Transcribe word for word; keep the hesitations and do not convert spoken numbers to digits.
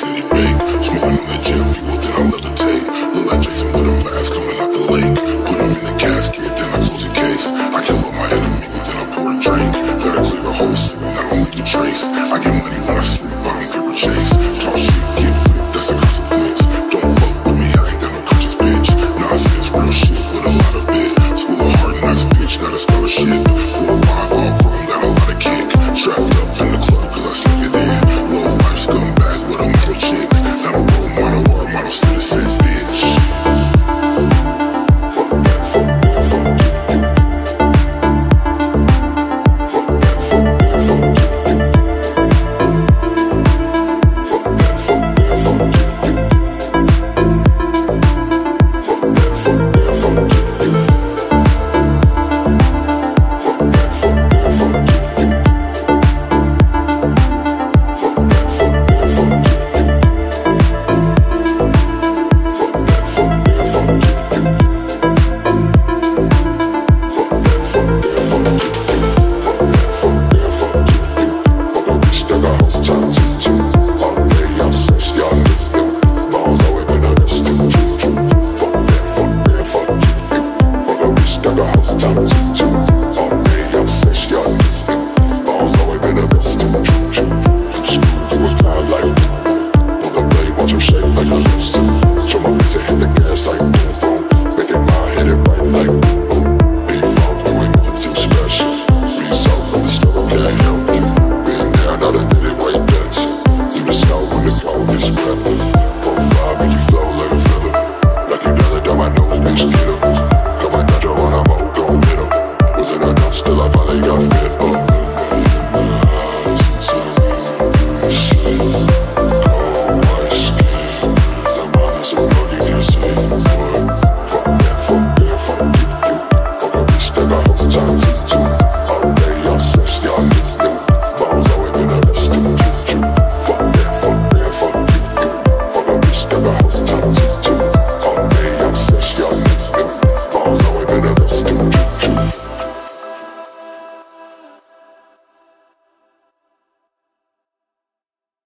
city bake. Smoking on that jet fuel, then I levitate. Look like Jason with a mask coming out the lake. Put him in the casket, then I close the case. I kill all my enemies, then I pour a drink. Gotta clear the whole scene, I don't leave a trace. I get money when I sleep, I don't paper chase. Talk shit, get whipped, that's a consequence. Don't fuck with me, I ain't got no conscience, bitch. Nonsense, real shit with a lot of it. School of hard knocks, bitch, got a scholarship.